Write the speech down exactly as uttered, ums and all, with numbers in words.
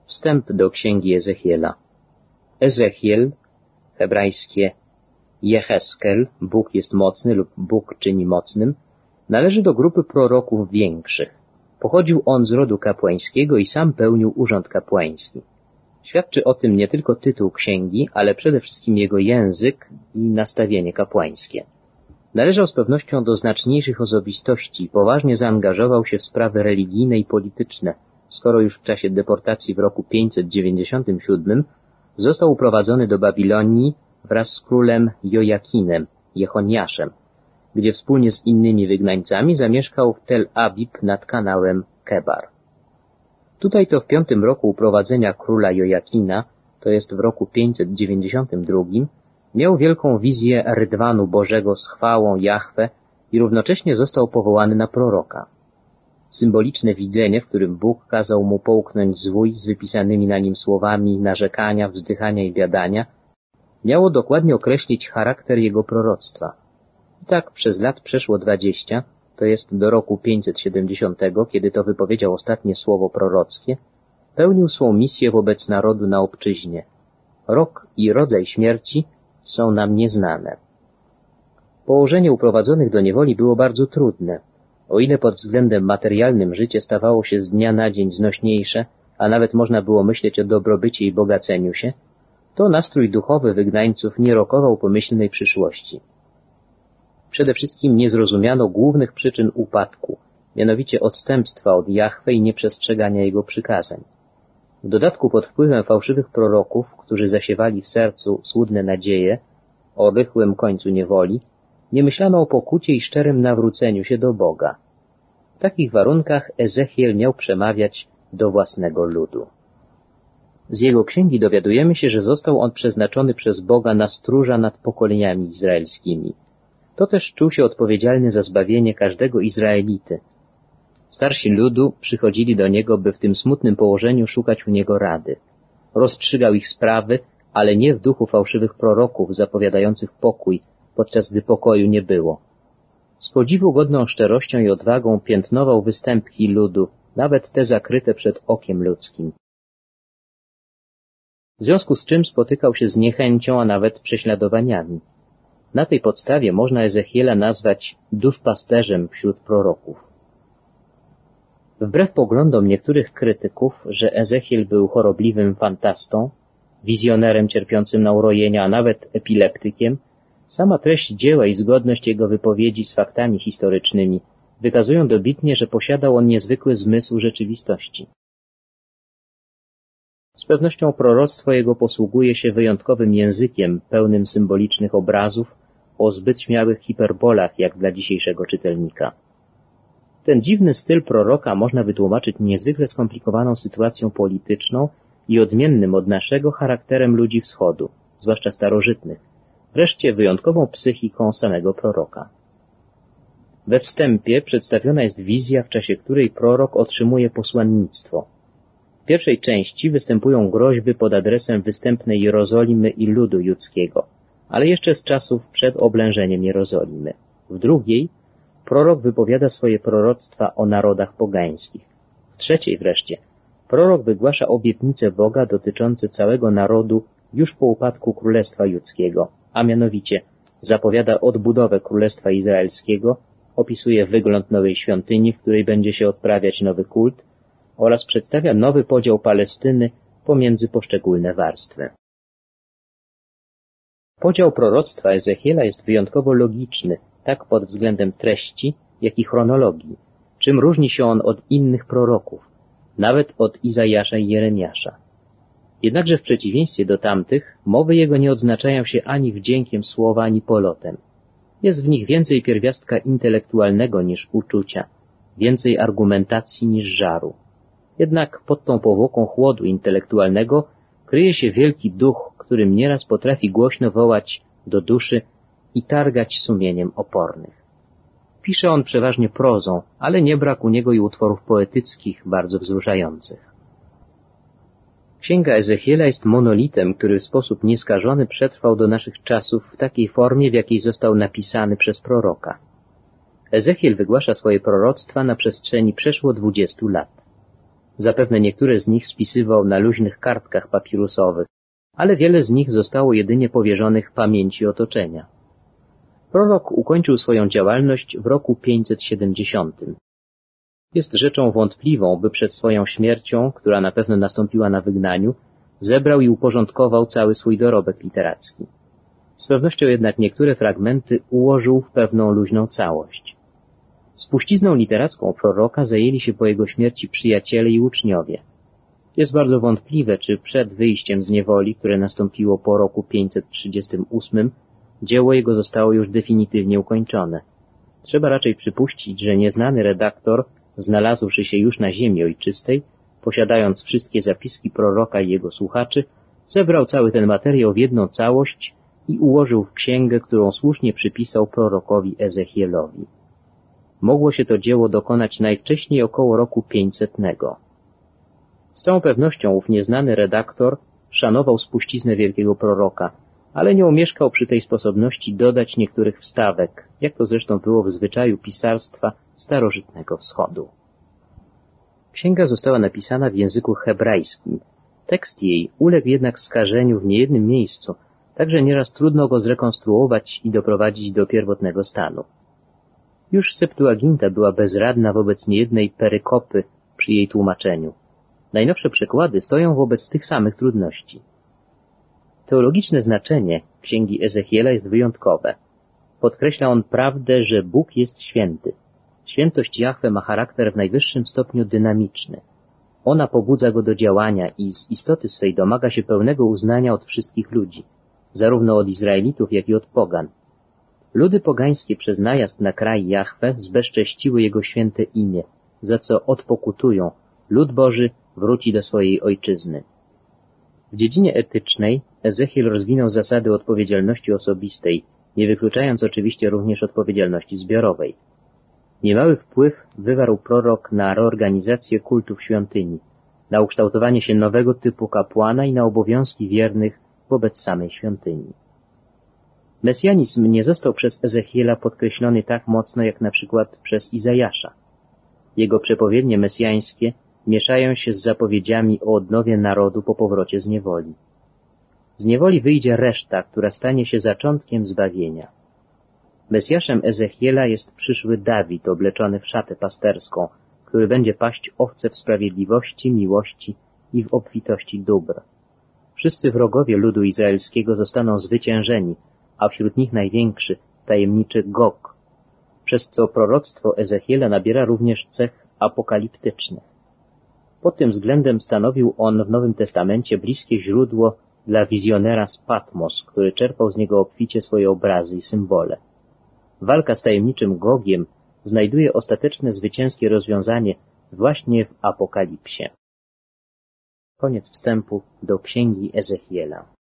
Wstęp do księgi Ezechiela. Ezechiel, hebrajskie Jeheskel, Bóg jest mocny lub Bóg czyni mocnym, należy do grupy proroków większych. Pochodził on z rodu kapłańskiego i sam pełnił urząd kapłański. Świadczy o tym nie tylko tytuł księgi, ale przede wszystkim jego język i nastawienie kapłańskie. Należał z pewnością do znaczniejszych osobistości i poważnie zaangażował się w sprawy religijne i polityczne, skoro już w czasie deportacji w roku pięćset dziewięćdziesiątym siódmym został uprowadzony do Babilonii wraz z królem Jojakinem, Jechoniaszem, gdzie wspólnie z innymi wygnańcami zamieszkał w Tel Abib nad kanałem Kebar. Tutaj to w piątym roku uprowadzenia króla Jojakina, to jest w roku pięćset dziewięćdziesiątym drugim, miał wielką wizję rydwanu Bożego z chwałą Jahwe i równocześnie został powołany na proroka. Symboliczne widzenie, w którym Bóg kazał mu połknąć zwój z wypisanymi na nim słowami narzekania, wzdychania i biadania, miało dokładnie określić charakter jego proroctwa. I tak przez lat przeszło dwadzieścia, to jest do roku pięćset siedemdziesiątego, kiedy to wypowiedział ostatnie słowo prorockie, pełnił swą misję wobec narodu na obczyźnie. Rok i rodzaj śmierci są nam nieznane. Położenie uprowadzonych do niewoli było bardzo trudne. O ile pod względem materialnym życie stawało się z dnia na dzień znośniejsze, a nawet można było myśleć o dobrobycie i bogaceniu się, to nastrój duchowy wygnańców nie rokował pomyślnej przyszłości. Przede wszystkim nie zrozumiano głównych przyczyn upadku, mianowicie odstępstwa od Jahwe i nieprzestrzegania jego przykazań. W dodatku pod wpływem fałszywych proroków, którzy zasiewali w sercu złudne nadzieje o rychłym końcu niewoli, nie myślano o pokucie i szczerym nawróceniu się do Boga. W takich warunkach Ezechiel miał przemawiać do własnego ludu. Z jego księgi dowiadujemy się, że został on przeznaczony przez Boga na stróża nad pokoleniami izraelskimi. To też czuł się odpowiedzialny za zbawienie każdego Izraelity. Starsi ludu przychodzili do niego, by w tym smutnym położeniu szukać u niego rady. Rozstrzygał ich sprawy, ale nie w duchu fałszywych proroków zapowiadających pokój, podczas gdy pokoju nie było. Z podziwu godną szczerością i odwagą piętnował występki ludu, nawet te zakryte przed okiem ludzkim. W związku z czym spotykał się z niechęcią, a nawet prześladowaniami. Na tej podstawie można Ezechiela nazwać duszpasterzem wśród proroków. Wbrew poglądom niektórych krytyków, że Ezechiel był chorobliwym fantastą, wizjonerem cierpiącym na urojenia, a nawet epileptykiem, sama treść dzieła i zgodność jego wypowiedzi z faktami historycznymi wykazują dobitnie, że posiadał on niezwykły zmysł rzeczywistości. Z pewnością proroctwo jego posługuje się wyjątkowym językiem, pełnym symbolicznych obrazów, o zbyt śmiałych hiperbolach, jak dla dzisiejszego czytelnika. Ten dziwny styl proroka można wytłumaczyć niezwykle skomplikowaną sytuacją polityczną i odmiennym od naszego charakterem ludzi wschodu, zwłaszcza starożytnych, wreszcie wyjątkową psychiką samego proroka. We wstępie przedstawiona jest wizja, w czasie której prorok otrzymuje posłannictwo. W pierwszej części występują groźby pod adresem występnej Jerozolimy i ludu judzkiego, ale jeszcze z czasów przed oblężeniem Jerozolimy. W drugiej prorok wypowiada swoje proroctwa o narodach pogańskich. W trzeciej wreszcie prorok wygłasza obietnice Boga dotyczące całego narodu już po upadku Królestwa Judzkiego, a mianowicie zapowiada odbudowę Królestwa Izraelskiego, opisuje wygląd nowej świątyni, w której będzie się odprawiać nowy kult, oraz przedstawia nowy podział Palestyny pomiędzy poszczególne warstwy. Podział proroctwa Ezechiela jest wyjątkowo logiczny, tak pod względem treści, jak i chronologii, czym różni się on od innych proroków, nawet od Izajasza i Jeremiasza. Jednakże w przeciwieństwie do tamtych, mowy jego nie odznaczają się ani wdziękiem słowa, ani polotem. Jest w nich więcej pierwiastka intelektualnego niż uczucia, więcej argumentacji niż żaru. Jednak pod tą powłoką chłodu intelektualnego kryje się wielki duch, którym nieraz potrafi głośno wołać do duszy i targać sumieniem opornych. Pisze on przeważnie prozą, ale nie brak u niego i utworów poetyckich bardzo wzruszających. Księga Ezechiela jest monolitem, który w sposób nieskażony przetrwał do naszych czasów w takiej formie, w jakiej został napisany przez proroka. Ezechiel wygłasza swoje proroctwa na przestrzeni przeszło dwudziestu lat. Zapewne niektóre z nich spisywał na luźnych kartkach papirusowych, ale wiele z nich zostało jedynie powierzonych pamięci otoczenia. Prorok ukończył swoją działalność w roku pięćset siedemdziesiątym. Jest rzeczą wątpliwą, by przed swoją śmiercią, która na pewno nastąpiła na wygnaniu, zebrał i uporządkował cały swój dorobek literacki. Z pewnością jednak niektóre fragmenty ułożył w pewną luźną całość. Spuścizną literacką proroka zajęli się po jego śmierci przyjaciele i uczniowie. Jest bardzo wątpliwe, czy przed wyjściem z niewoli, które nastąpiło po roku pięćset trzydziestym ósmym, dzieło jego zostało już definitywnie ukończone. Trzeba raczej przypuścić, że nieznany redaktor, znalazłszy się już na ziemi ojczystej, posiadając wszystkie zapiski proroka i jego słuchaczy, zebrał cały ten materiał w jedną całość i ułożył w księgę, którą słusznie przypisał prorokowi Ezechielowi. Mogło się to dzieło dokonać najwcześniej około roku pięćsetnego. Z całą pewnością ów nieznany redaktor szanował spuściznę wielkiego proroka, ale nie omieszkał przy tej sposobności dodać niektórych wstawek, jak to zresztą było w zwyczaju pisarstwa starożytnego wschodu. Księga została napisana w języku hebrajskim. Tekst jej uległ jednak skażeniu w niejednym miejscu, tak że nieraz trudno go zrekonstruować i doprowadzić do pierwotnego stanu. Już Septuaginta była bezradna wobec niejednej perykopy przy jej tłumaczeniu. Najnowsze przekłady stoją wobec tych samych trudności. Teologiczne znaczenie księgi Ezechiela jest wyjątkowe. Podkreśla on prawdę, że Bóg jest święty. Świętość Jahwe ma charakter w najwyższym stopniu dynamiczny. Ona pobudza go do działania i z istoty swej domaga się pełnego uznania od wszystkich ludzi, zarówno od Izraelitów, jak i od pogan. Ludy pogańskie przez najazd na kraj Jahwe zbezcześciły jego święte imię, za co odpokutują. Lud Boży wróci do swojej ojczyzny. W dziedzinie etycznej Ezechiel rozwinął zasady odpowiedzialności osobistej, nie wykluczając oczywiście również odpowiedzialności zbiorowej. Niemały wpływ wywarł prorok na reorganizację kultów świątyni, na ukształtowanie się nowego typu kapłana i na obowiązki wiernych wobec samej świątyni. Mesjanizm nie został przez Ezechiela podkreślony tak mocno jak na przykład przez Izajasza. Jego przepowiednie mesjańskie mieszają się z zapowiedziami o odnowie narodu po powrocie z niewoli. Z niewoli wyjdzie reszta, która stanie się zaczątkiem zbawienia. Mesjaszem Ezechiela jest przyszły Dawid obleczony w szatę pasterską, który będzie paść owce w sprawiedliwości, miłości i w obfitości dóbr. Wszyscy wrogowie ludu izraelskiego zostaną zwyciężeni, a wśród nich największy, tajemniczy Gog, przez co proroctwo Ezechiela nabiera również cech apokaliptycznych. Pod tym względem stanowił on w Nowym Testamencie bliskie źródło dla wizjonera z Patmos, który czerpał z niego obficie swoje obrazy i symbole. Walka z tajemniczym Gogiem znajduje ostateczne zwycięskie rozwiązanie właśnie w Apokalipsie. Koniec wstępu do Księgi Ezechiela.